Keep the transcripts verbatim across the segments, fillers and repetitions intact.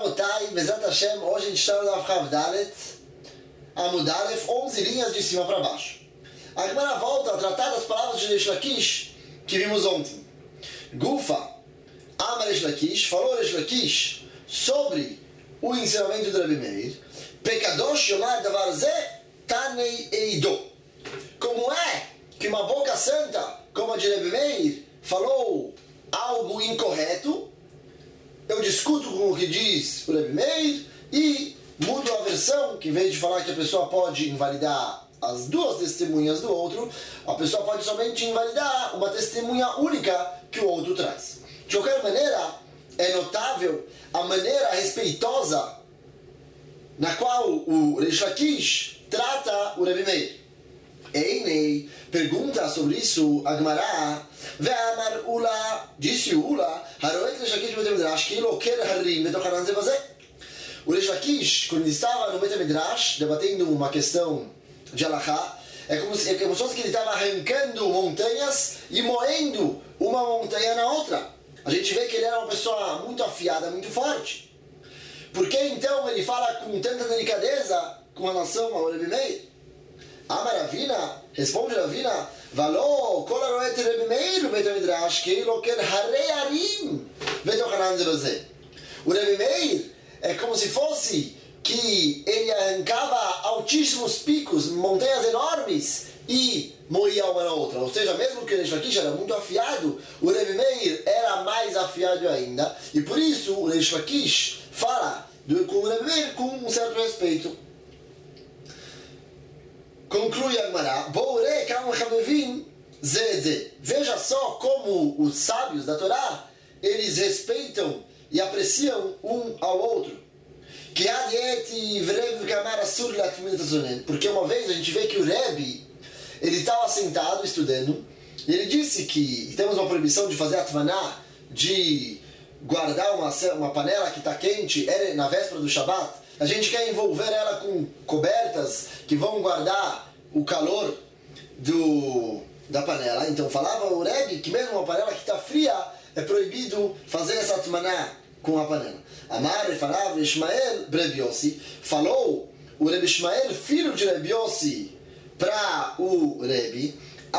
Rabotai, Bezat Hashem, hoje a gente está no Daf Chav Dalet, Amud Aleph, onze linhas de cima para baixo. A Gemara volta a tratar das palavras de Reish Lakish que vimos ontem. Gufa, Amar Reish Lakish, falou Reish Lakish sobre o ensinamento do Rabi Meir, Pekadosh Yomar Davar Zeh Tanei Eido. Como é que uma boca santa, como a de Rabi Meir, falou algo incorreto? Eu discuto com o que diz o Rabi Meir e mudo a versão, que em vez de falar que a pessoa pode invalidar as duas testemunhas do outro, a pessoa pode somente invalidar uma testemunha única que o outro traz. De qualquer maneira, é notável a maneira respeitosa na qual o Reish Lakish trata o Rabi Meir. Einei pergunta sobre isso a Gemara. Ve'amar Ula, disse o Ula, Haroet Reish Lakish Beit Midrash, que loquer harim betochanan zebazé. O Reish Lakish, quando ele estava no Beit Midrash, debatendo uma questão de Halachá, é como se, é como se ele estava arrancando montanhas e moendo uma montanha na outra. A gente vê que ele era uma pessoa muito afiada, muito forte. Por que então ele fala com tanta delicadeza com relação ao Rabi Meir? Amar Ravina, responde Ravina, Való, kol haroet Rabi Meir beit midrash, que loquer harei harim betochanan zebazé. O Rabi Meir é como se fosse que ele arrancava altíssimos picos, montanhas enormes e moía uma na outra. Ou seja, mesmo que o Reish Lakish era muito afiado, o Rabi Meir era mais afiado ainda. E por isso o Reish Lakish fala do, com o Rabi Meir com um certo respeito. Conclui a Gemara, veja só como os sábios da Torá, eles respeitam e apreciam um ao outro. Porque uma vez a gente vê que o Rebbe, ele estava sentado estudando, e ele disse que temos uma proibição de fazer atmaná, de guardar uma, uma panela que está quente na véspera do Shabat. A gente quer envolver ela com cobertas que vão guardar o calor do, da panela. Então falava o Rebbe que mesmo uma panela que está fria, é proibido fazer essa atmaná com a panela. Amar e falava Ishmael Rabi Yossi, falou o Rabi Ishmael, filho de Rabi Yossi, para o Rebbe,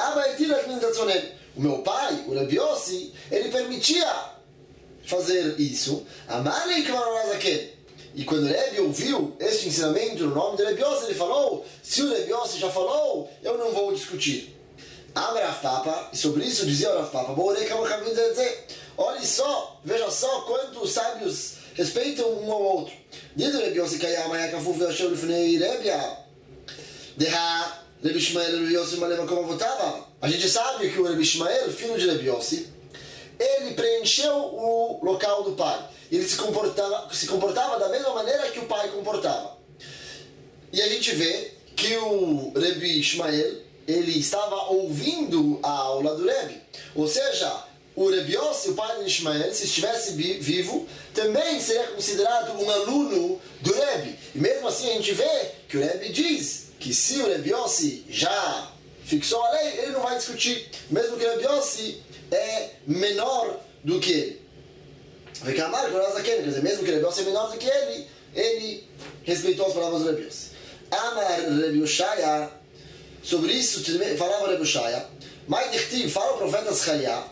o meu pai, o Rabi Yossi, ele permitia fazer isso. Amar e Kvaronazaken. E quando o Rebbe ouviu este ensinamento no nome do Rabi Yossi, ele falou: se o Rabi Yossi já falou, eu não vou discutir. Amar Rav Papa, e sobre isso dizia o Rav Papa, olhe só, veja só quanto os sábios respeitam um ao outro. Diz o Rabi Yossi Kayama Yakafuf Yashor Lifnei Rebia Deha Rabi Ishmael Rabi Yossi Malema como votava. A gente sabe que o Rabi Ishmael, filho de Rabi Yossi, ele preencheu o local do pai. Ele se comportava, se comportava da mesma maneira que o pai comportava. E a gente vê que o Rabi Ishmael, ele estava ouvindo a aula do Rebbe. Ou seja, o Rabi Yossi, o pai de Ishmael, se estivesse vivo, também seria considerado um aluno do Rebbe. E mesmo assim a gente vê que o Rebbe diz que se o Rabi Yossi já fixou a lei, ele não vai discutir, mesmo que o Rabi Yossi é menor do que ele. Quer dizer, mesmo que o Rabi Yossi é menor do que ele, ele respeitou as palavras do Rabi Yossi. Amar Rabi Ushaya, sobre isso falava Rabi Ushaya, mas dichtiv, fala o profeta Zechariah,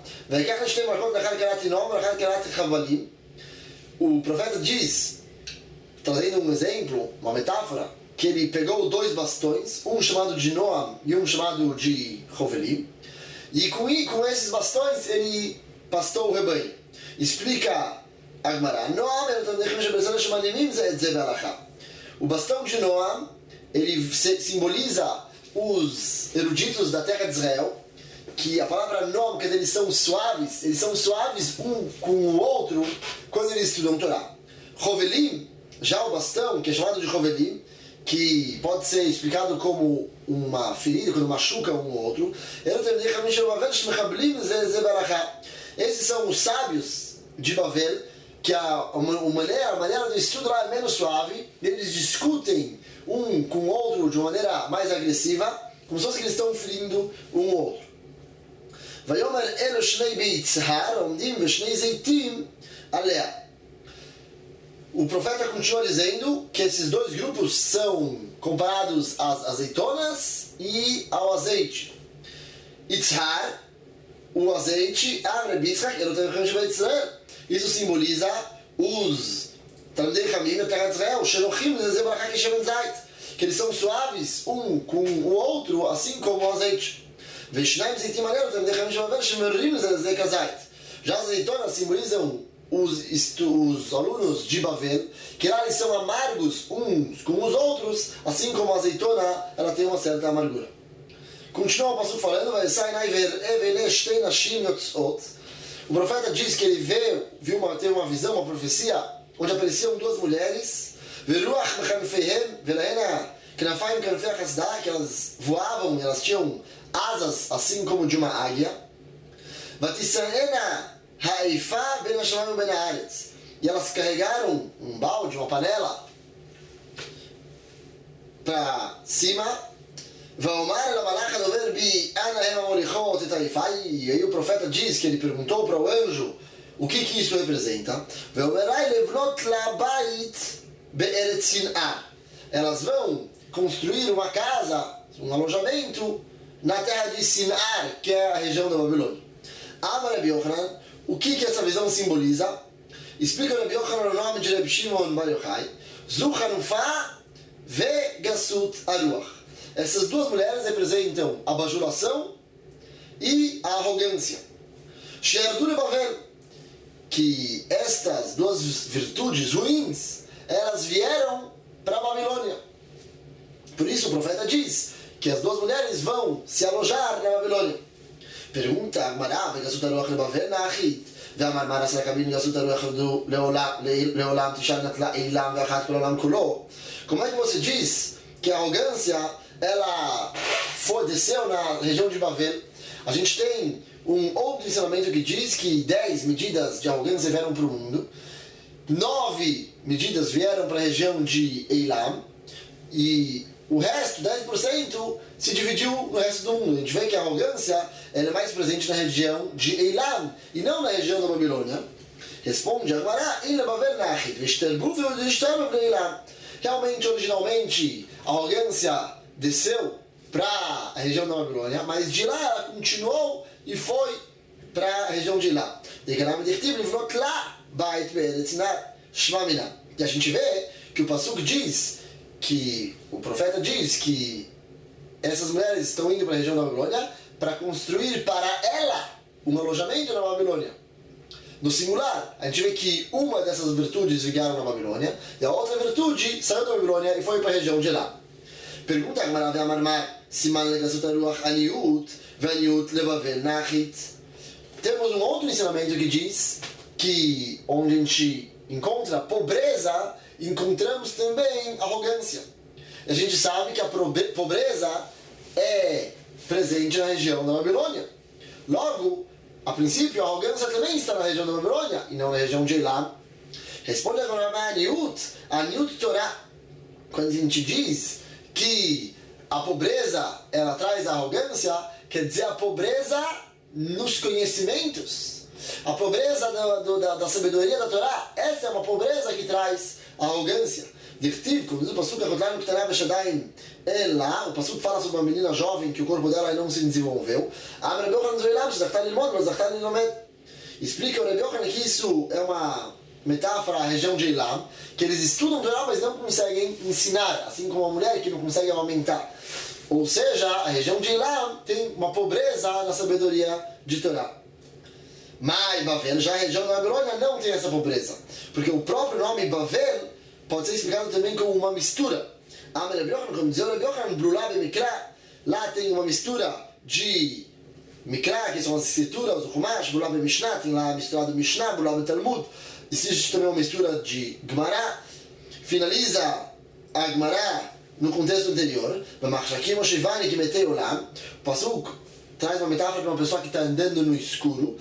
o profeta diz, trazendo um exemplo, uma metáfora, que ele pegou dois bastões, um chamado de Noam e um chamado de Rovelim, e com, com esses bastões ele pastou o rebanho. Explica a Gemara, o bastão de Noam, ele simboliza os eruditos da terra de Israel, que a palavra Noam, quer dizer, eles são suaves, eles são suaves um com o outro quando eles estudam Torá. Rovelim, já o bastão, que é chamado de Rovelim, que pode ser explicado como uma ferida, quando machuca um ou outro. Esses são os sábios de Bavel, que a, a, maneira, a maneira do estudo lá é menos suave, eles discutem um com o outro de uma maneira mais agressiva, como se fosse que eles estão ferindo um ou outro. ויאמר אלו שני ביצהר עומדים ושני זיתים עליה. o profeta continua dizendo que esses dois grupos são comparados às azeitonas e ao azeite. Itzhar, o azeite, isso simboliza os Talmidei Chamim da terra de Israel, Shelochim, que eles são suaves um com o outro, assim como o azeite. Já as azeitonas simbolizam os, os alunos de Bavel, que lá eles são amargos uns com os outros, assim como a azeitona ela tem uma certa amargura. Continua o passuco falando, o profeta diz que ele viu, viu uma, teve uma visão, uma profecia, onde apareciam duas mulheres, que elas voavam, elas tinham asas assim como de uma águia. E elas carregaram um balde, uma panela para cima. E aí o profeta diz que ele perguntou para o anjo o que, que isso representa. Elas vão construir uma casa, um alojamento na terra de Sinar, que é a região da Babilônia. Amar Rabi Yochanan, o que, que essa visão simboliza? Explica Rabi Yochanan o nome de Rabi Shimon Bar Yochai, Zu Hanufá ve Gassut Aruach. Essas duas mulheres representam a bajulação e a arrogância. She'ardu Bavel, que estas duas virtudes ruins, elas vieram para a Babilônia. Por isso o profeta diz que as duas mulheres vão se alojar na Babilônia. Pergunta Agmará, Gassut Aruach Bavel Nachit, ואמר מה נעשה לקבין גסות הרוח ירדו לעולם תשעת לעילם ואחת כל העולם כולו. Como é que você diz que a arrogância ela foi, desceu na região de Bavel? A gente tem um outro ensinamento que diz que dez medidas de arrogância vieram para o mundo, nove medidas vieram para a região de Eilam, e o resto, dez por cento, se dividiu no resto do mundo. A gente vê que a arrogância ela é mais presente na região de Eilam e não na região da Babilônia. Responde Agmará, realmente, originalmente, a arrogância desceu para a região da Babilônia, mas de lá ela continuou e foi para a região de Eilam. E a gente vê que o passuco diz, que o profeta diz que essas mulheres estão indo para a região da Babilônia para construir para ela um alojamento na Babilônia. No singular, a gente vê que uma dessas virtudes ligaram na Babilônia e a outra virtude saiu da Babilônia e foi para a região de lá. Pergunta Agmará ve'amarmar siman legasut haruach aniut ve'aniut lebavel nachit. Temos um outro ensinamento que diz que onde a gente encontra pobreza, encontramos também arrogância. A gente sabe que a pobreza é presente na região da Babilônia. Logo, a princípio, a arrogância também está na região da Babilônia e não na região de Eilam. Responde agora a Aniut, a Aniut Torá. Quando a gente diz que a pobreza ela traz a arrogância, quer dizer a pobreza nos conhecimentos. A pobreza da, do, da, da sabedoria da Torá, essa é uma pobreza que traz a arrogância. Dirtiv, como diz o passuco, é lá, o passuco fala sobre uma menina jovem que o corpo dela não se desenvolveu. Explica o Rabi Yochanan que isso é uma metáfora à região de Eilam, que eles estudam Torá, mas não conseguem ensinar, assim como a mulher que não consegue amamentar. Ou seja, a região de Eilam tem uma pobreza na sabedoria de Torá. Mas Bavel, já a região da Babilônia não tem essa pobreza, porque o próprio nome Bavel pode ser explicado também como uma mistura. Amar Rabi Yochanan, como dizia o Rabi Yochanan, Brulá be Mikra, lá tem uma mistura de Mikra, que são as escrituras, o Chumash, Brulá be Mishnah, tem lá misturado Mishnah, Brulá be Talmud. Existe também uma mistura de Gemara. Finaliza a Gemara no contexto anterior, o passuco traz uma metáfora de uma pessoa que está andando no escuro.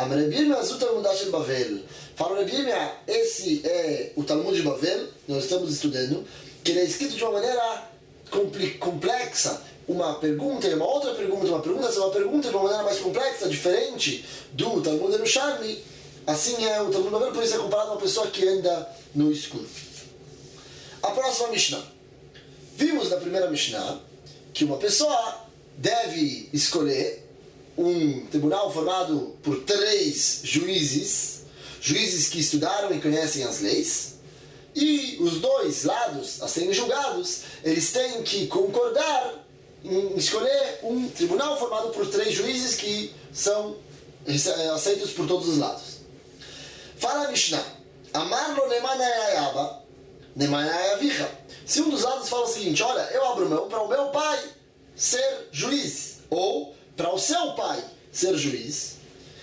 Fala, Rebirmia, esse é o Talmud de Bavel, nós estamos estudando, que ele é escrito de uma maneira complexa. Uma pergunta e uma outra pergunta, uma pergunta, uma pergunta de uma maneira mais complexa, diferente do Talmud Yerushalmi. assim é o Talmud Bavli, por isso é comparado a uma pessoa que anda no escuro. A próxima Mishnah. Vimos na primeira Mishnah que uma pessoa deve escolher um tribunal formado por três juízes, juízes que estudaram e conhecem as leis, e os dois lados a serem julgados, eles têm que concordar em escolher um tribunal formado por três juízes que são aceitos por todos os lados. Fala a Mishnah, Amar lo nemanayayaba, nemanayavicha. Se um dos lados fala o seguinte, olha, eu abro mão para o meu pai ser juiz, ou para o seu pai ser juiz,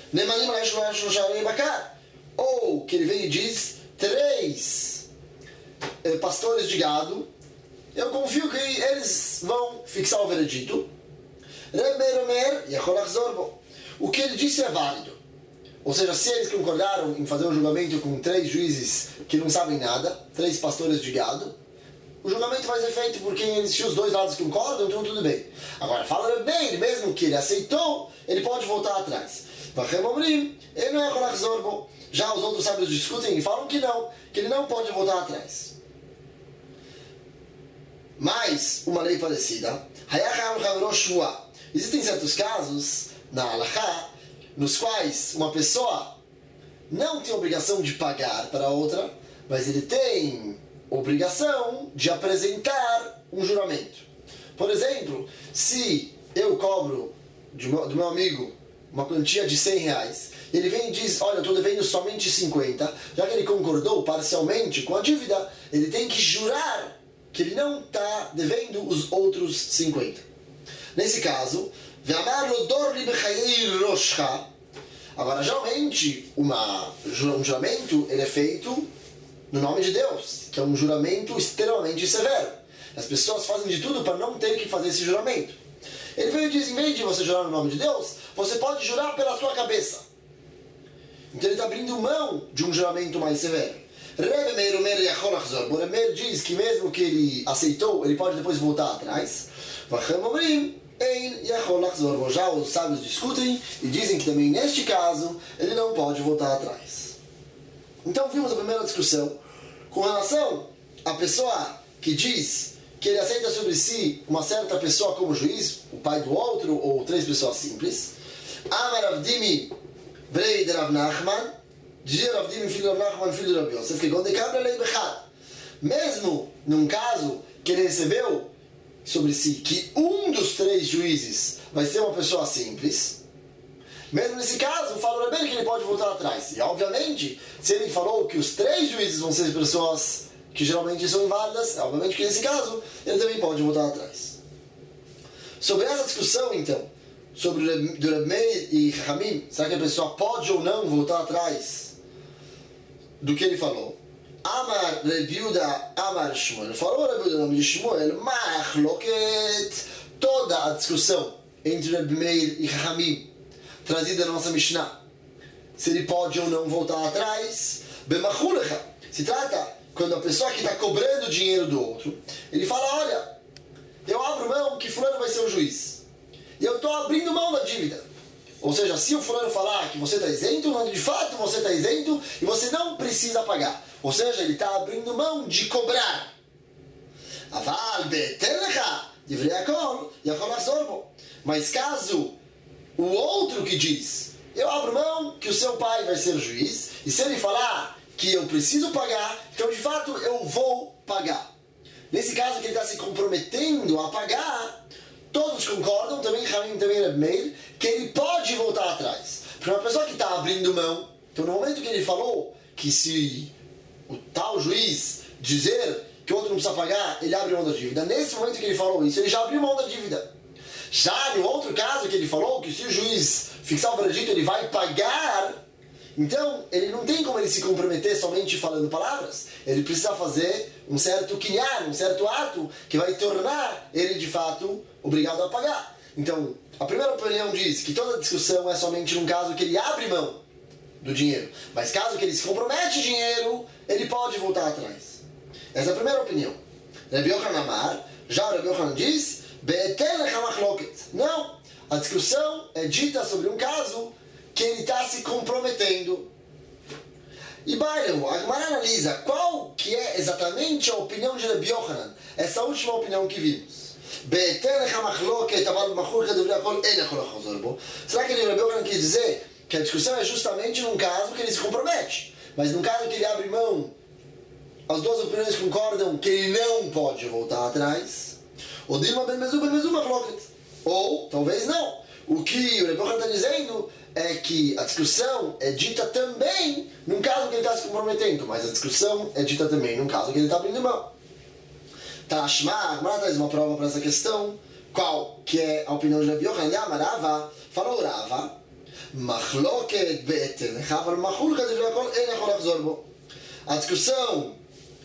ou que ele vem e diz, três eh, pastores de gado, eu confio que eles vão fixar o veredito. O que ele disse é válido. Ou seja, se eles concordaram em fazer um julgamento com três juízes que não sabem nada, três pastores de gado, o julgamento vai ser feito porque se os dois lados concordam, então tudo bem. Agora, fala bem, mesmo que ele aceitou, ele pode voltar atrás. Ele não é Zorbo. Já os outros sábios discutem e falam que não, que ele não pode voltar atrás. Mas, uma lei parecida, existem certos casos, na Halakha, nos quais uma pessoa não tem obrigação de pagar para a outra, mas ele tem obrigação de apresentar um juramento. Por exemplo, se eu cobro de meu, do meu amigo uma quantia de cem reais, ele vem e diz, olha, eu estou devendo somente cinquenta, já que ele concordou parcialmente com a dívida, ele tem que jurar que ele não está devendo os outros cinquenta. Nesse caso, agora, geralmente, uma, um juramento ele é feito no nome de Deus, que é um juramento extremamente severo. As pessoas fazem de tudo para não ter que fazer esse juramento. Ele veio e diz, em vez de você jurar no nome de Deus, você pode jurar pela sua cabeça. Então ele está abrindo mão de um juramento mais severo. Rebbe Meir Omer Yachol Achzor. O Meir diz que mesmo que ele aceitou, ele pode depois voltar atrás. Vachem Omrim Ein Yachol Achzor. Já os sábios discutem e dizem que também neste caso ele não pode voltar atrás. Então vimos a primeira discussão com relação à pessoa que diz que ele aceita sobre si uma certa pessoa como juiz, o pai do outro ou três pessoas simples. Amar Avdimi Brei de Rav Nachman, dizia Rav Dimi, filho de Rav Nachman, filho de Rav Yosef, que quando decabra lei bechad, mesmo num caso que ele recebeu sobre si que um dos três juízes vai ser uma pessoa simples, mesmo nesse caso, falou bem que ele pode voltar atrás. E obviamente, se ele falou que os três juízes vão ser pessoas que geralmente são inválidas, obviamente que nesse caso ele também pode voltar atrás. Sobre essa discussão, então, sobre o Reb Meir e Chachamim, será que a pessoa pode ou não voltar atrás do que ele falou? Amar Reb Yehuda, Amar Shmuel. Falou Reb Yehuda, o nome de Shmuel, Machloket, toda a discussão entre Reb Meir e Chachamim, trazida na nossa Mishnah, se ele pode ou não voltar atrás, Bemachulecha, se trata quando a pessoa que está cobrando o dinheiro do outro, ele fala, olha, eu abro mão que fulano vai ser o juiz. E eu estou abrindo mão da dívida. Ou seja, se o fulano falar que você está isento, de fato você está isento e você não precisa pagar. Ou seja, ele está abrindo mão de cobrar. Aval be'telecha divrei hakol yachol lachzor bo. Mas caso o outro que diz, eu abro mão que o seu pai vai ser juiz, e se ele falar que eu preciso pagar, então de fato eu vou pagar. Nesse caso que ele está se comprometendo a pagar, todos concordam, também Hamim, também Reb Meir, que ele pode voltar atrás. Porque uma pessoa que está abrindo mão, então no momento que ele falou que se o tal juiz dizer que o outro não precisa pagar, ele abre mão da dívida. Nesse momento que ele falou isso, ele já abriu mão da dívida. Já no outro caso que ele falou que se o juiz fixar o veredito, ele vai pagar, então ele não tem como ele se comprometer somente falando palavras. Ele precisa fazer um certo kinyan, um certo ato que vai tornar ele de fato obrigado a pagar. Então, a primeira opinião diz que toda discussão é somente num caso que ele abre mão do dinheiro. Mas caso que ele se compromete dinheiro, ele pode voltar atrás. Essa é a primeira opinião. Rabbi Yochanan Amar, já Rabbi Yochanan diz, não, a discussão é dita sobre um caso que ele está se comprometendo. E Bailão, a Gemara analisa qual que é exatamente a opinião de Rabbi Yochanan, essa última opinião que vimos. Será que Rabbi Yochanan quer dizer que a discussão é justamente num caso que ele se compromete, mas num caso que ele abre mão, as duas opiniões concordam que ele não pode voltar atrás? Ou Dilma ben Mezu ben Mezu machloket. Ou, talvez não. O que o Rabbi Yochanan está dizendo é que a discussão é dita também num caso que ele está se comprometendo, mas a discussão é dita também num caso que ele está abrindo mão. Tashma, a Gemara traz uma prova para essa questão. Qual que é a opinião de Rabbi Yochanan? Amarava, falou Rava, machloket beten, chavar machulka de vrakol en echol achzor bo. A discussão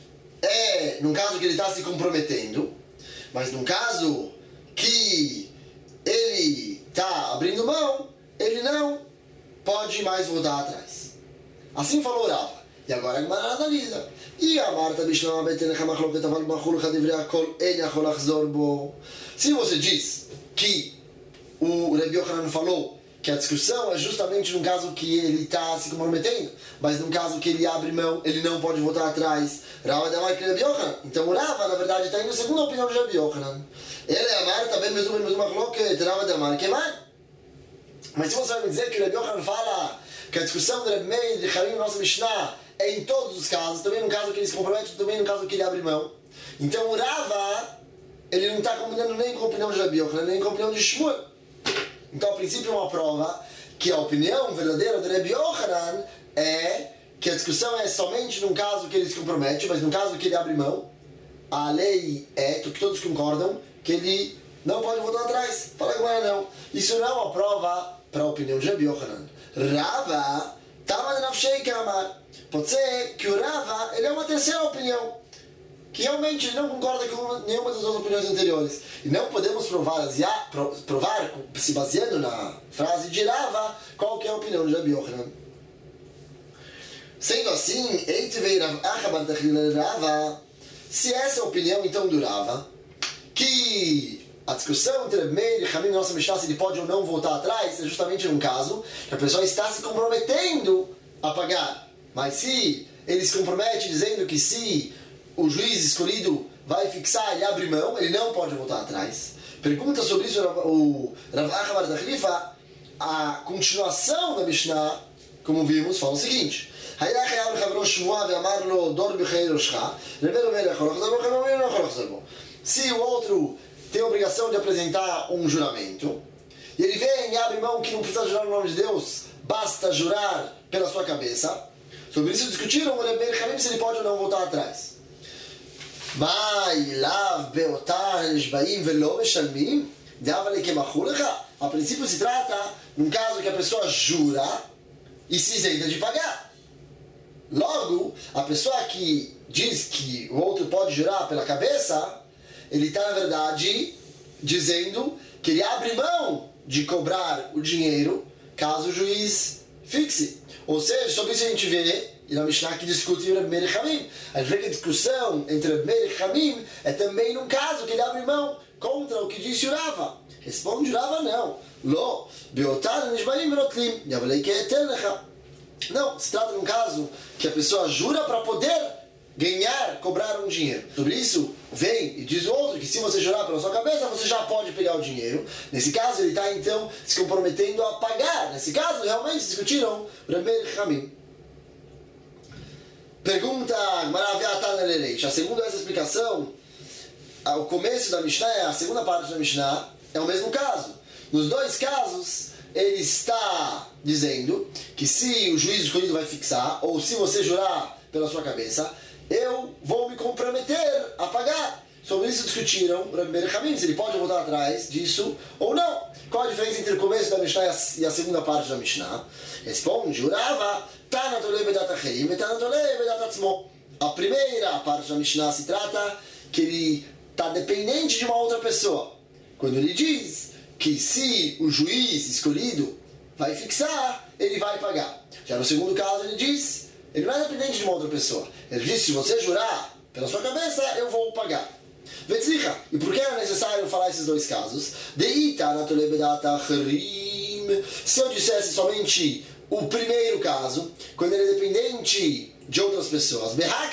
é num caso que ele está se comprometendo, mas num caso que ele está abrindo mão, ele não pode mais voltar atrás. Assim falou Rava. E agora a Gemara analisa. E a Marta Bishnama Betenecha Machloket Aval Machulcha Divrei Akol En Yachol Achzor Bo. Se você diz que o Rabbi Yochanan falou que a discussão é justamente num caso que ele está se comprometendo, mas num caso que ele abre mão, ele não pode voltar atrás, Rava Damar que Rabbi Yochanan. Então o Rava, na verdade, está indo segundo a opinião de Rabbi Yochanan. Ele é a Marta Ben Mesum Ben Mesum Machloket Rava Damar que vai. Mas se você vai me dizer que o Rabbi Yochanan fala que a discussão do Rabbi Meir de Harim, nossa Mishnah, é em todos os casos, também no caso que ele se compromete, também no caso que ele abre mão. Então o Rava, ele não está combinando nem com a opinião de Rabbi Yochanan, nem com a opinião de Shmuel. Então, a princípio, é uma prova que a opinião verdadeira de Rabbi Yochanan é que a discussão é somente num caso que ele se compromete, mas no caso que ele abre mão, a lei é que todos concordam que ele não pode voltar atrás. Fala que não. Isso não é uma prova para a opinião de Rabbi Yochanan. Rava, Tama de Nafshei Kamar. Pode ser que o Rava, ele é uma terceira opinião, que realmente ele não concorda com nenhuma das duas opiniões anteriores. E não podemos provar, provar se baseando na frase de Rava, qual que é a opinião de Rabbi Yochanan. Sendo assim, se essa é a opinião então do Rava, que a discussão entre Meir e Hamim, nossa Mishnah, se ele pode ou não voltar atrás, é justamente num caso que a pessoa está se comprometendo a pagar. Mas se ele se compromete dizendo que se o juiz escolhido vai fixar e abre mão, ele não pode voltar atrás. Pergunta sobre isso o Rav Achabar da Khalifa. A continuação da Mishnah, como vimos, fala o seguinte: se o outro tem a obrigação de apresentar um juramento, e ele vem e abre mão que não precisa jurar no nome de Deus, basta jurar pela sua cabeça. Sobre isso discutiram o Rebbe Hamim se ele pode ou não voltar atrás. A princípio se trata num caso que a pessoa jura e se isenta de pagar. Logo, a pessoa que diz que o outro pode jurar pela cabeça, ele está na verdade dizendo que ele abre mão de cobrar o dinheiro caso o juiz fixe. Ou seja, sobre isso a gente vê, e na Mishnah que discute o Rebbe Meir e Hamim, a gente vê que a discussão entre Rebbe Meir e Hamim é também num caso que ele abre mão contra o que disse o Rava. Responde o Rava, não. Lo, beotar nishbaim verotlim, yavalei que eternecha. Não, se trata de um caso que a pessoa jura para poder ganhar, cobrar um dinheiro. Sobre isso, vem e diz o outro que se você jurar pela sua cabeça, você já pode pegar o dinheiro. Nesse caso, ele está então se comprometendo a pagar. Nesse caso, realmente se discutiram Rebbe Meir e Hamim. Pergunta a segunda essa explicação, o começo da Mishnah, a segunda parte da Mishnah, é o mesmo caso. Nos dois casos, ele está dizendo que se o juiz escolhido vai fixar, ou se você jurar pela sua cabeça, eu vou me comprometer a pagar. Sobre isso discutiram Rebbe Meir e Hamim, se ele pode voltar atrás disso ou não. Qual a diferença entre o começo da Mishnah e a segunda parte da Mishnah? Responde o Rava, Tanatolei bedat acherim e Tanatolei bedat atzmo. A primeira parte da Mishnah se trata que ele está dependente de uma outra pessoa. Quando ele diz que se o juiz escolhido vai fixar, ele vai pagar. Já no segundo caso ele diz, ele não é dependente de uma outra pessoa. Ele diz, se você jurar pela sua cabeça, eu vou pagar. Vetzlicha. E por que é necessário falar esses dois casos? Se eu dissesse somente o primeiro caso, quando ele é dependente de outras pessoas.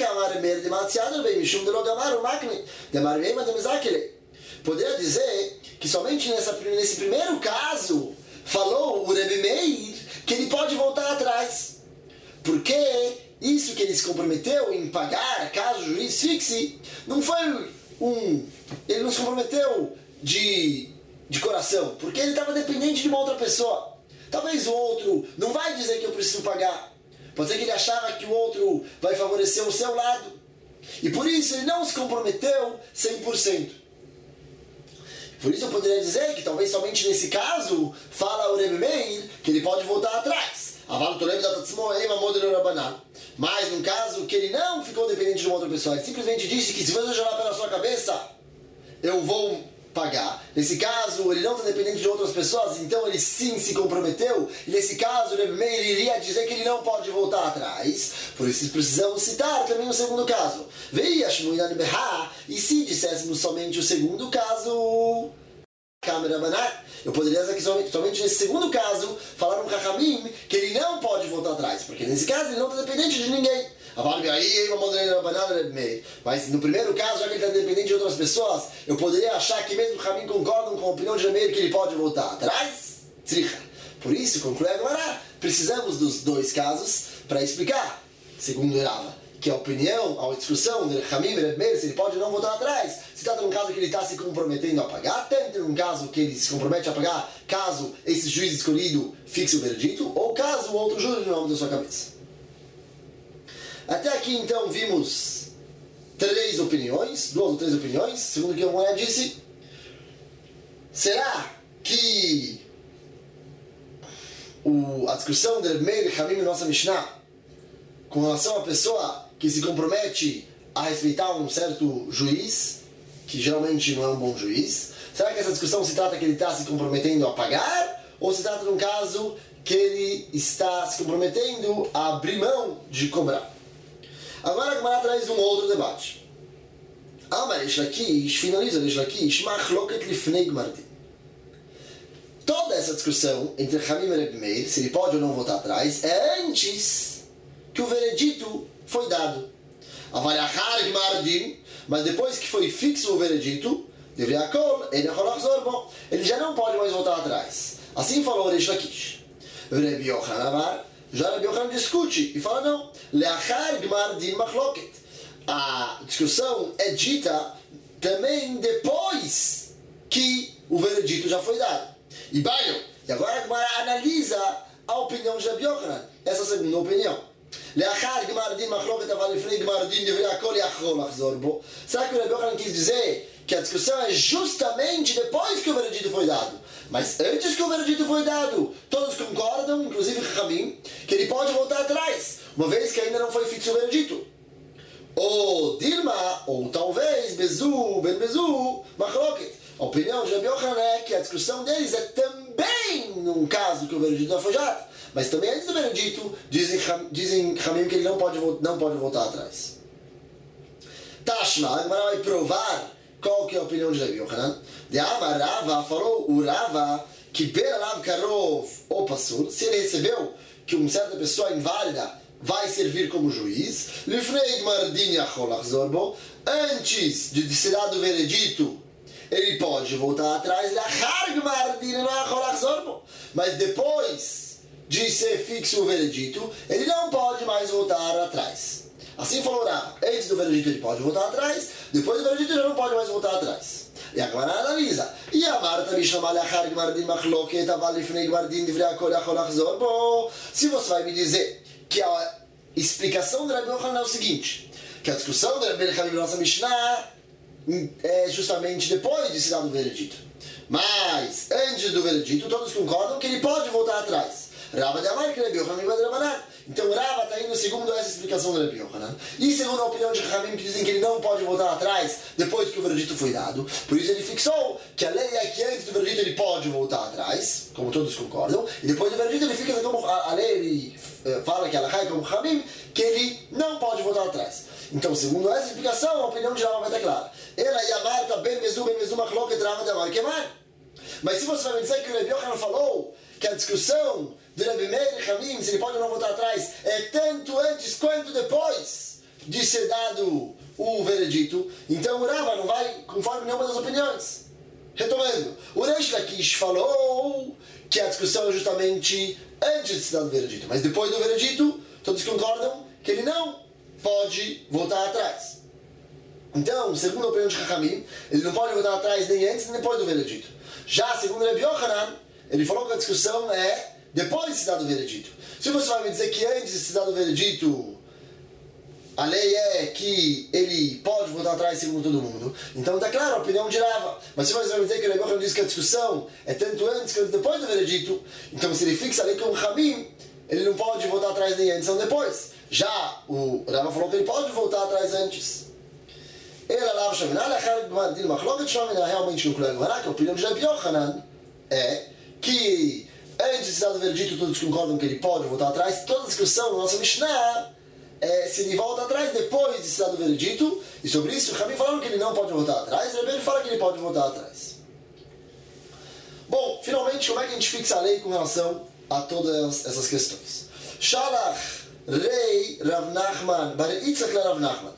Poderia dizer que somente nessa, nesse primeiro caso falou o Rebbe Meir que ele pode voltar atrás. Porque isso que ele se comprometeu em pagar caso o juiz fixe, não foi um... Ele não se comprometeu de, de coração, porque ele estava dependente de uma outra pessoa. Talvez o outro não vai dizer que eu preciso pagar. Pode ser que ele achava que o outro vai favorecer o seu lado. E por isso ele não se comprometeu cem por cento. Por isso eu poderia dizer que talvez somente nesse caso fala o Rebbe Meir que ele pode voltar atrás. Mas num caso que ele não ficou dependente de uma outra pessoa, ele simplesmente disse que se você jogar pela sua cabeça, eu vou pagar. Nesse caso, ele não está dependente de outras pessoas, então ele sim se comprometeu. E nesse caso, o Rebbe Meir iria dizer que ele não pode voltar atrás. Por isso precisamos citar também o segundo caso. E se disséssemos somente o segundo caso... Eu poderia dizer que somente, somente nesse segundo caso falaram um Chachamim que ele não pode voltar atrás, porque nesse caso ele não está dependente de ninguém. Mas no primeiro caso, já que ele está dependente de outras pessoas, eu poderia achar que mesmo o Chachamim concordam com a opinião de Rebbe que ele pode voltar atrás. Por isso, conclui agora, precisamos dos dois casos para explicar, segundo Rava, que a opinião, a discussão do Chachamim e Rebbe Meir, se ele pode não voltar atrás, se trata de um caso que ele está se comprometendo a pagar, tanto num caso que ele se compromete a pagar, caso esse juiz escolhido fixe o veredito, ou caso o outro júri no nome da sua cabeça. Até aqui então vimos três opiniões, duas ou três opiniões, segundo o que a mulher disse. Será que o, a discussão de Rebbe Meir e Chachamim na nossa Mishnah com relação à pessoa que se compromete a respeitar um certo juiz, que geralmente não é um bom juiz, será que essa discussão se trata que ele está se comprometendo a pagar, ou se trata de um caso que ele está se comprometendo a abrir mão de cobrar? Agora a Gemara traz um outro debate. Amar Reish Lakish, finaliza Reish Lakish, machloket lifnei gmar din. Toda essa discussão entre Chachamim e Rebbe Meir, se ele pode ou não voltar atrás, é antes que o veredito foi dado. Avalachar gmar din, mas depois que foi fixo o veredito, ele já não pode mais voltar atrás. Assim falou Reish Lakish. Rebbe Yochanan Amar, já Rebbe Yochanan discute e fala não. Leachar gmar din machloket. A discussão é dita também depois que o veredito já foi dado. E Baio, e agora a Gemara analisa a opinião de Rebbe Yochanan, essa segunda opinião. Leachar gmar din machloket aval lifnei gmar din divrei hakol yachol lachzor bo. Será que o Rebbe Yochanan quis dizer que a discussão é justamente depois que o veredito foi dado? Mas antes que o veredito foi dado, todos concordam, inclusive Chachamim, que ele pode voltar atrás, uma vez que ainda não foi fixo o veredito. Ou Dilma, ou talvez Bezu, Ben Bezu, Machloket. A opinião de Rebbe Yochanan é que a discussão deles é também num caso que o veredito já foi dado, mas também antes do veredito dizem, dizem Chachamim que ele não pode, não pode voltar atrás. Tashma, a Gemara vai provar qual que é a opinião de Rebbe Yochanan. De Amar Rava, falou o Rava que Beralav Karov ou Passul, se ele recebeu que uma certa pessoa inválida vai servir como juiz, Lifnei gmar din yachol lachzor bo, antes de ser dado o veredito, ele pode voltar atrás, Leachar gmar din yachol lachzor bo, mas depois de ser fixo o veredito, ele não pode mais voltar atrás. Assim falou Rava, antes do veredito ele pode voltar atrás, depois do veredito ele não pode mais voltar atrás. E agora analisa. E a Marta me chama Leachar gmar din machloket aval lifnei gmar din divrei hakol yachol lachzor bo. Se você vai me dizer que a explicação do Rebbe Yochanan é o seguinte, que a discussão do Rebbe Yochanan na nossa Mishnah é justamente depois de se dar o veredito. Mas, antes do veredito, todos concordam que ele pode voltar atrás. Rava de Amar que Rebbe Yochanan vai Rabanan. Então Rava está indo segundo essa explicação do Rebbe Yochanan. E segundo a opinião de Chachamim, que dizem que ele não pode voltar atrás depois que o veredito foi dado. Por isso ele fixou que a lei é que antes do veredito ele pode voltar atrás, como todos concordam. E depois do veredito ele fica como a, a lei ele, uh, fala que ela cai como Chachamim, que ele não pode voltar atrás. Então, segundo essa explicação, a opinião de Rava vai estar clara. Ela e a Marta, ben mezu, ben mezu, machloket, Rava de Amar, que mais? Mas se você vai me dizer que o Rebbe Yochanan falou que que a discussão do Rebbe Meir e Hamim, se ele pode ou não voltar atrás, é tanto antes quanto depois de ser dado o veredito. Então o Rava não vai conforme nenhuma das opiniões. Retomando, o Reish Lakish falou que a discussão é justamente antes de ser dado o veredito, mas depois do veredito, todos concordam que ele não pode voltar atrás. Então, segundo a opinião de Chachamim, ele não pode voltar atrás nem antes nem depois do veredito. Já, segundo Rebbe Yochanan, ele falou que a discussão é depois de se dar o veredito. Se você vai me dizer que antes de se dar o veredito, a lei é que ele pode voltar atrás segundo todo mundo, então está claro a opinião de Rava. Mas se você vai me dizer que o Rebbe Yochanan diz que a discussão é tanto antes quanto depois do veredito, então se ele fixa a lei com o Hamim, ele não pode voltar atrás nem antes nem depois. Já o Rava falou que ele pode voltar atrás antes. Ela lá realmente não a opinião de Rebbe Yochanan é que antes de se dar o veredito todos concordam que ele pode voltar atrás. Toda a discussão na nossa Mishnah é se ele volta atrás depois de se dar o veredito, e sobre isso o Hamim falaram que ele não pode voltar atrás, e o Rebbe fala que ele pode voltar atrás. Bom, finalmente, como é que a gente fixa a lei com relação a todas essas questões? Shalach Rei Rav Nachman Bar Yitzchak la Rav Nachman.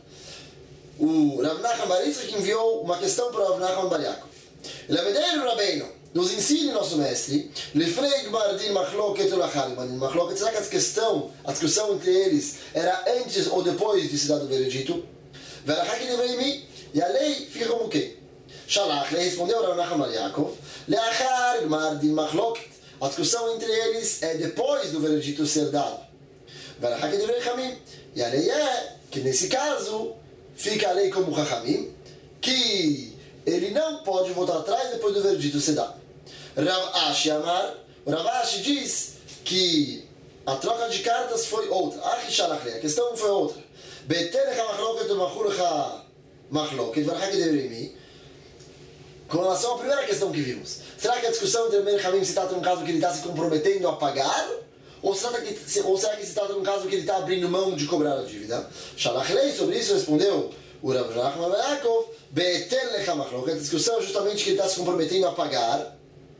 O Rav Nachman Bar Yitzchak enviou uma questão para o Rav Nachman Bar Yaakov. Lamedeinu Rabbeinu, nos ensine nosso mestre, Lefrei Gmar Din Machloket ou Lachar Gmar Din Machloket. Será que a questão, a discussão entre eles era antes ou depois de se dar o veredito? Verachak Neveimi, e a lei fica como o quê? Shalach, ele respondeu ao Rav Nachman Bar Yaakov, Leachar Gmar Din Machloket. A discussão entre eles é depois do veredito ser dado. Verachak Neveimi, e a lei é que nesse caso fica a lei como Chachamim, que ele não pode voltar atrás depois do veredito ser dado. Rav Ashi Amar, o Rav Ashi diz que a troca de cartas foi outra. A questão foi outra. Com relação à primeira questão que vimos, será que a discussão entre Meir e Hamim se trata de um caso que ele está se comprometendo a pagar? Ou será, que, ou será que se trata de um caso que ele está abrindo mão de cobrar a dívida? Shalachlei, sobre isso respondeu o Rav Nachman Bar Yaakov, Be'etel lecha machlok. A discussão é justamente que ele está se comprometendo a pagar.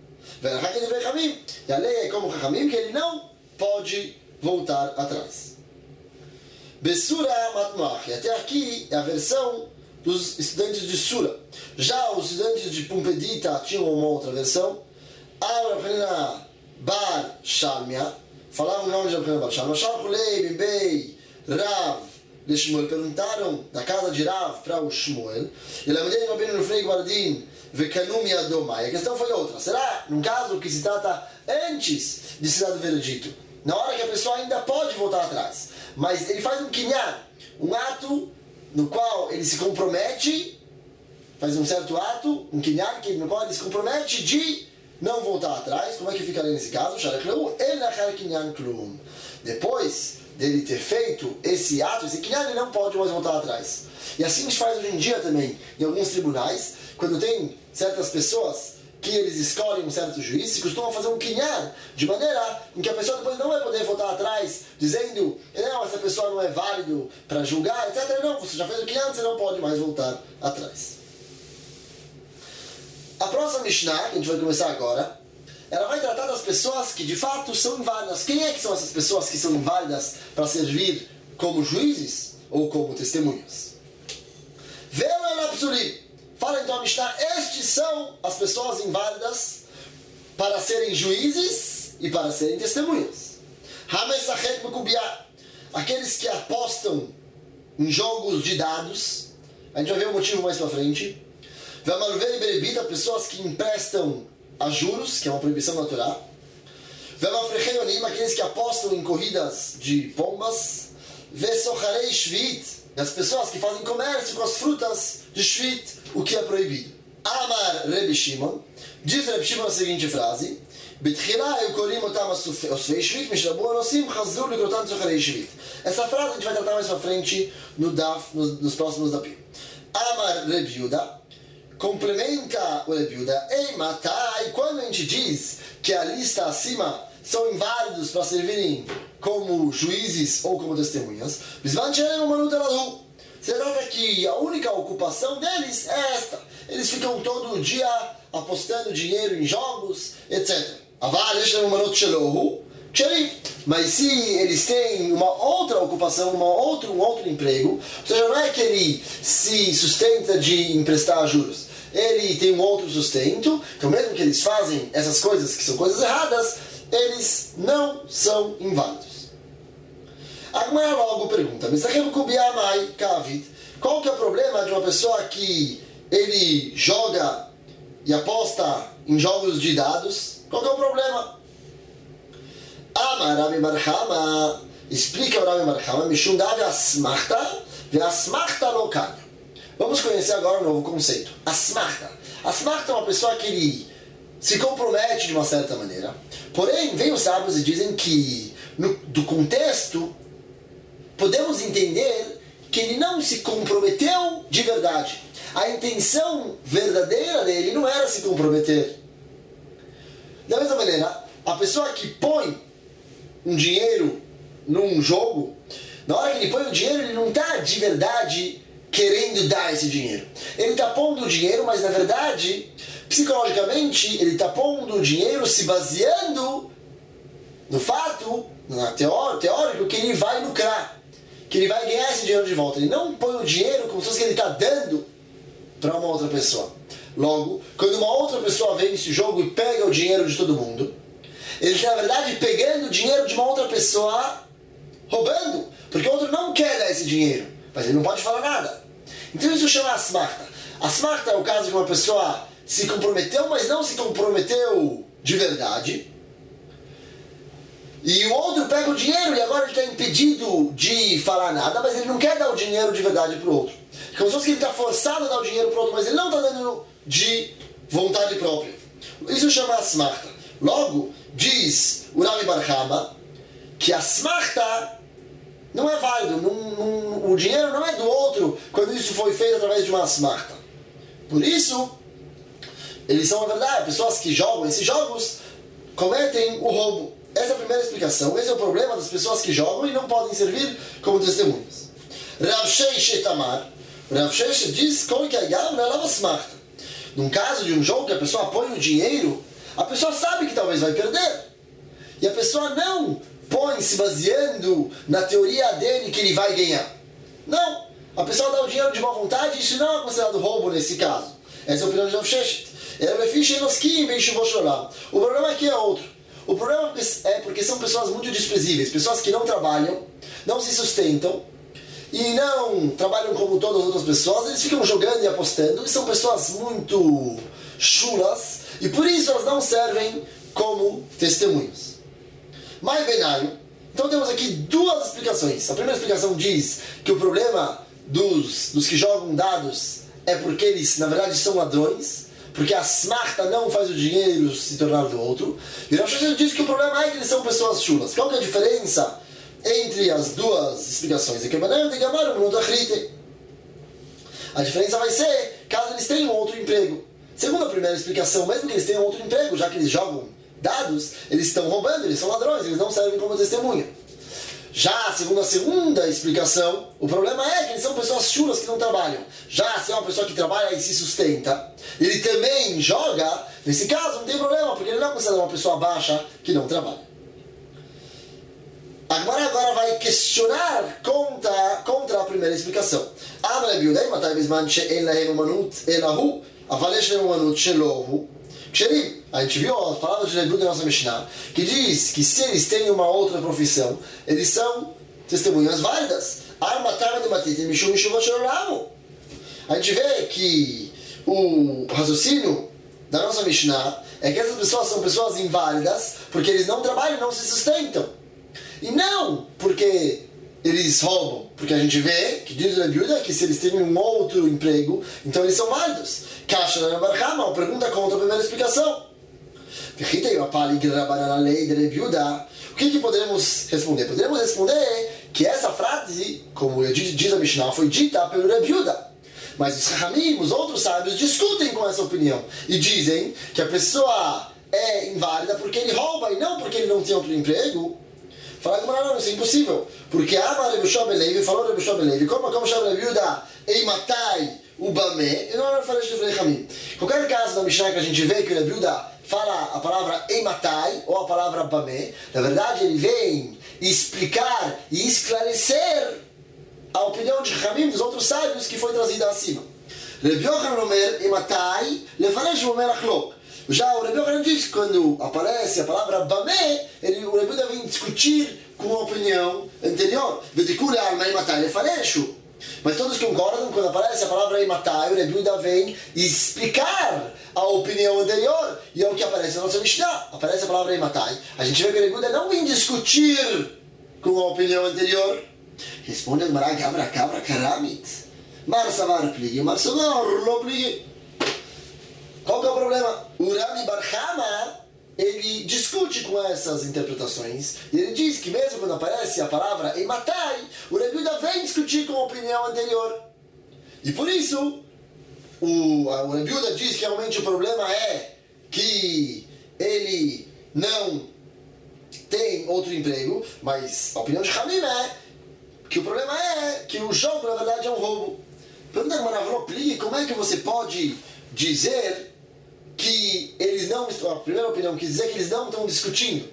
E a lei é como Chachamim, que ele não pode voltar atrás. Besura Matmach. E até aqui é a versão dos estudantes de Sura. Já os estudantes de Pumbedita tinham uma outra versão. A Rav Bar Shalmia falavam o nome de Rav Bar Shalmia. Shalchulei Bibei Rav de Shmuel, perguntaram da casa de Rav para o Shmuel, e Lamedei Rabbeinu Lefrei Gmar Din Vekanum Yadomai. A questão foi outra. Será, num caso que se trata antes de se dar o veredito, na hora que a pessoa ainda pode voltar atrás, mas ele faz um kinyan, um ato no qual ele se compromete, faz um certo ato, um kinyan no qual ele se compromete de não voltar atrás, como é que ficaria nesse caso? Depois dele ter feito esse ato, esse kinyan, ele não pode mais voltar atrás. E assim a gente faz hoje em dia também, em alguns tribunais, quando tem certas pessoas que eles escolhem um certo juiz, se costumam fazer um kinyan, de maneira em que a pessoa depois não vai poder voltar atrás, dizendo, não, essa pessoa não é válido para julgar, etcétera. Não, você já fez o kinyan, você não pode mais voltar atrás. A próxima Mishnah, que a gente vai começar agora, ela vai tratar das pessoas que de fato são inválidas. Quem é que são essas pessoas que são inválidas para servir como juízes ou como testemunhas? Vela Lapsuri. Fala então a Mishnah, estes são as pessoas inválidas para serem juízes e para serem testemunhas. Hamesachet Mekubiah. Aqueles que apostam em jogos de dados. A gente vai ver o motivo mais para frente. Vemalvei Berebita, pessoas que emprestam a juros, que é uma proibição natural. Vemafrechei Onim, aqueles que apostam em corridas de pombas. Vesocharei Shvit, as pessoas que fazem comércio com as frutas de Shvit, o que é proibido. Amar Rebi Shimon, diz Rebi Shimon a seguinte frase: Betchila eukorim otam osfei Shvit, mishrabu anosim chazru likrotan tzocharei Shvit. Essa frase a gente vai tratar mais pra frente no Daf, nos, nos próximos Dafim. Amar Rebi Yuda, complementa o Rebi Yuda, ei matai, quando a gente diz que a lista acima são inválidos para servirem como juízes ou como testemunhas, se trata que a única ocupação deles é esta. Eles ficam todo dia apostando dinheiro em jogos, etcétera. Aval יש להם מנות שלו הוא, כשרים. Mas se eles têm uma outra ocupação, uma outra, um outro emprego, ou seja, não é que ele se sustenta de emprestar juros, ele tem um outro sustento, então mesmo que eles fazem essas coisas que são coisas erradas, eles não são inválidos. A Gemara logo pergunta, qual que é o problema de uma pessoa que ele joga e aposta em jogos de dados? Qual que é o problema? Amar Rabi Bar Chama, explica o Rabi Bar Chama, Mishum Davi Asmachta, ve Asmachta Lokanya. Vamos conhecer agora um novo conceito. Asmachta. Asmachta é uma pessoa que ele se compromete de uma certa maneira. Porém, vem os sábios e dizem que, no, do contexto, podemos entender que ele não se comprometeu de verdade. A intenção verdadeira dele não era se comprometer. Da mesma maneira, a pessoa que põe um dinheiro num jogo, na hora que ele põe o dinheiro, ele não está de verdade querendo dar esse dinheiro. Ele está pondo o dinheiro, mas na verdade, psicologicamente, ele está pondo o dinheiro se baseando no fato, na teó- teórico, que ele vai lucrar, que ele vai ganhar esse dinheiro de volta. Ele não põe o dinheiro como se fosse que ele está dando para uma outra pessoa. Logo, quando uma outra pessoa vem nesse jogo e pega o dinheiro de todo mundo, ele está, na verdade, pegando o dinheiro de uma outra pessoa, roubando, porque o outro não quer dar esse dinheiro, mas ele não pode falar nada. Então isso chama asmarta. Asmarta é o caso de uma pessoa se comprometeu, mas não se comprometeu de verdade, e o outro pega o dinheiro e agora ele está impedido de falar nada, mas ele não quer dar o dinheiro de verdade para o outro. É como se fosse que ele está forçado a dar o dinheiro para o outro, mas ele não está dando de vontade própria. Isso chama asmarta. Logo, diz o Rabi Bar Chama que a asmarta não é válido, não, não, o dinheiro não é do outro quando isso foi feito através de uma asmarta. Por isso, eles são, na verdade, pessoas que jogam esses jogos cometem o roubo. Essa é a primeira explicação. Esse é o problema das pessoas que jogam e não podem servir como testemunhas. Rav Sheish Tamar, Rav Sheish diz que a Yam não é asmarta. Num caso de um jogo que a pessoa põe o dinheiro, a pessoa sabe que talvez vai perder. E a pessoa não põe se baseando na teoria dele que ele vai ganhar. Não. A pessoa dá o dinheiro de boa vontade e isso não é considerado roubo nesse caso. Essa é a opinião de Rav Sheshet. O problema aqui é outro. O problema é porque são pessoas muito desprezíveis. Pessoas que não trabalham, não se sustentam e não trabalham como todas as outras pessoas. Eles ficam jogando e apostando. E são pessoas muito chulas. E por isso elas não servem como testemunhas. Mai Benaio. Então temos aqui duas explicações. A primeira explicação diz que o problema dos, dos que jogam dados é porque eles, na verdade, são ladrões. Porque a smarta não faz o dinheiro se tornar do outro. E o Rav Sheshet diz que o problema é que eles são pessoas chulas. Qual que é a diferença entre as duas explicações? A diferença vai ser caso eles tenham outro emprego. Segundo a primeira explicação, mesmo que eles tenham outro emprego, já que eles jogam dados, eles estão roubando, eles são ladrões, eles não servem como testemunha. Já, segundo a segunda explicação, o problema é que eles são pessoas chulas que não trabalham. Já se é uma pessoa que trabalha e se sustenta, ele também joga, nesse caso não tem problema, porque ele não é considerado uma pessoa baixa que não trabalha. Agora, agora vai questionar contra, contra a primeira explicação. A gente viu as palavras de Rebbe da nossa Mishnah, que diz que se eles têm uma outra profissão, eles são testemunhas válidas. A gente vê que o raciocínio da nossa Mishnah é que essas pessoas são pessoas inválidas porque eles não trabalham, não se sustentam. E não porque eles roubam, porque a gente vê que diz o Rebbe que se eles têm um outro emprego, então eles são válidos. Kasha na Bar Chama, pergunta contra a primeira explicação. O que, que poderemos responder? Poderemos responder que essa frase, como diz a Mishnah, foi dita pelo Rebbe Yehuda. Mas os Chachamim, os outros sábios, discutem com essa opinião e dizem que a pessoa é inválida porque ele rouba e não porque ele não tem outro emprego. Fala que não, isso é impossível. Porque Amar Rebbe Shua ben Levi falou Rebbe Shua ben Levi, como como chama Rebbe Yehuda, ei matai o Bamé, e não é falei de Frei Hamim. Qualquer caso da Mishnah que a gente vê que o Rebbe Yehuda fala a palavra ematai ou a palavra bamé. Na verdade, ele vem explicar e esclarecer a opinião de Chachamim, dos outros sábios, que foi trazida acima. Rebbe Yochanan Omer ematai lefaresh Omer achlok. Já o Rebbe Yochanan diz que quando aparece a palavra bamé, ele, o Rebbe Yochanan vem discutir com a opinião anterior. Vedikule alma ematai lefareshu. Mas todos concordam quando aparece a palavra ematai, o Rebbe Yochanan vem explicar a opinião anterior, e é o que aparece na nossa Mishnah. Aparece a palavra ematai. A gente vê que o Rebbe Yochanan não vem discutir com a opinião anterior. Responde a Gemara, cabra, cabra, karamit. Mar savar pligui, mar savar lo pligui. Qual que é o problema? O Rabbi Bar Chama, ele discute com essas interpretações, e ele diz que mesmo quando aparece a palavra ematai, o Rebbe Yochanan vem discutir com a opinião anterior. E por isso, o, o Rebbe Yochanan diz que realmente o problema é que ele não tem outro emprego, mas a opinião de Chamim é que o problema é que o jogo, na verdade, é um roubo. Pergunta a Gemara, como é que você pode dizer que eles não estão... A primeira opinião quis dizer que eles não estão discutindo.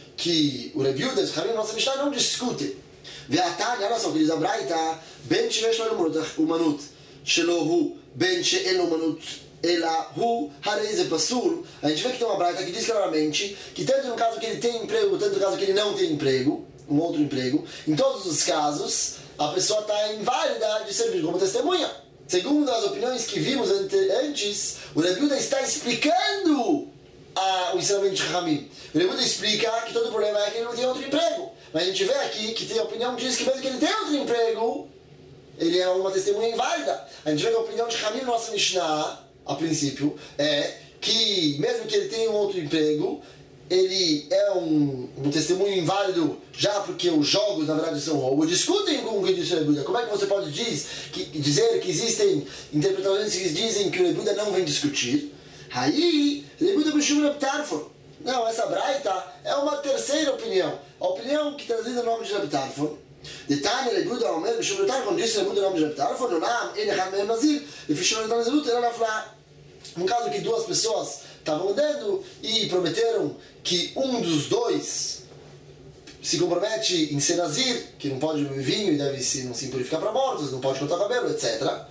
Que o Rebbe Yochanan, Chamim, nossa Mishnah, não discutem. Ve'atani, olha só, que diz a Braita, ben shevesh lo umanut, shelo hu, ben she'en lo umanut, ela hu, harei ze pasul. A gente vê que tem uma Braita que diz claramente que tanto no caso que ele tem emprego, tanto no caso que ele não tem emprego, um outro emprego, em todos os casos, a pessoa está inválida de servir como testemunha. Segundo as opiniões que vimos antes, o Rebbe Yochanan está explicando a, o ensinamento de Chachamim. O Rebbe Yochanan explica que todo o problema é que ele não tem outro emprego. Mas a gente vê aqui que tem a opinião que diz que mesmo que ele tenha outro emprego, ele é uma testemunha inválida. A gente vê que a opinião de Chachamim, nossa Mishnah, a princípio, é que mesmo que ele tenha um outro emprego, ele é um, um testemunho inválido, já porque os jogos, na verdade, são roubo. Discutem com o que disse o Rebbe Yochanan. Como é que você pode diz, que, dizer que existem interpretações que dizem que o Rebbe Yochanan não vem discutir? Aí, Rebbe Yochanan Bishum Reb Tarfon. Não, essa Braita é uma terceira opinião. A opinião que traduz o nome de Reb Tarfon. Detalhe, Rebbe Yochanan Omer Bishum Reb Tarfon, disse Rebbe Yochanan o nome de Reb Tarfon, no nome, ele é Hamem Nazir, e Fishon Etan Zerut, ele era falar. Um caso que duas pessoas estavam andando e prometeram que um dos dois se compromete em ser nazir, que não pode beber vinho e deve se, não se impurificar para mortos, não pode cortar cabelo, etcétera.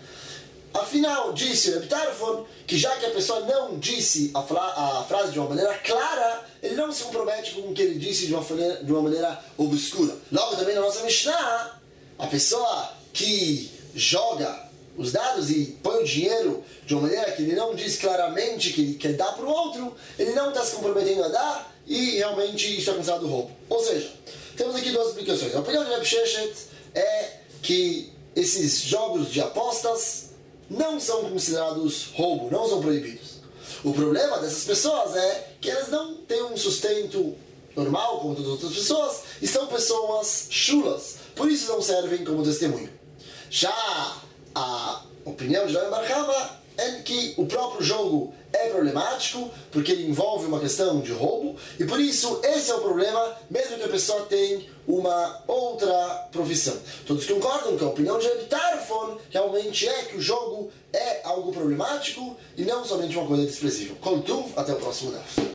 Afinal, disse o Rebbe Tarfon que já que a pessoa não disse a, a frase de uma maneira clara, ele não se compromete com o que ele disse de uma, maneira, de uma maneira obscura. Logo também na nossa Mishnah, a pessoa que joga os dados e põe o dinheiro de uma maneira que ele não diz claramente que ele quer dar para o outro, ele não está se comprometendo a dar e realmente isso é considerado roubo. Ou seja, temos aqui duas explicações. A opinião de Reb Sheshet é que esses jogos de apostas não são considerados roubo, não são proibidos. O problema dessas pessoas é que elas não têm um sustento normal como todas as outras pessoas e são pessoas chulas, por isso não servem como testemunho. Já a opinião de Rabbi Bar Chama é que o próprio jogo é problemático, porque ele envolve uma questão de roubo, e por isso esse é o problema, mesmo que a pessoa tenha uma outra profissão. Todos concordam que a opinião de Rebbe Tarfon realmente é que o jogo é algo problemático e não somente uma coisa desprezível. Contudo, até o próximo daf.